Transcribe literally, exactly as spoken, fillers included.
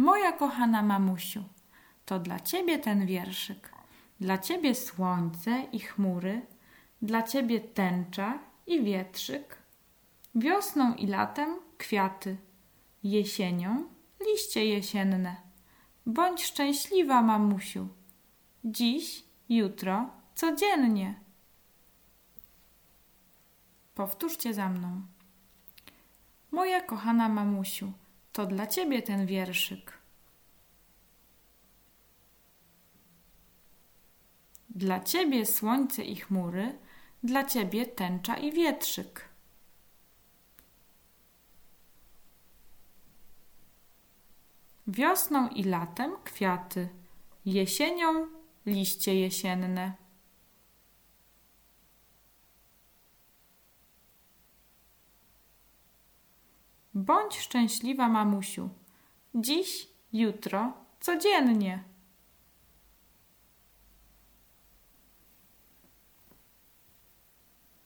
Moja kochana mamusiu, to dla ciebie ten wierszyk. Dla ciebie słońce i chmury, dla ciebie tęcza i wietrzyk. Wiosną i latem kwiaty, jesienią liście jesienne. Bądź szczęśliwa, mamusiu, dziś, jutro, codziennie. Powtórzcie za mną. Moja kochana mamusiu, to dla ciebie ten wierszyk. Dla ciebie słońce i chmury, dla ciebie tęcza i wietrzyk. Wiosną i latem kwiaty, jesienią liście jesienne. Bądź szczęśliwa, mamusiu, dziś, jutro, codziennie.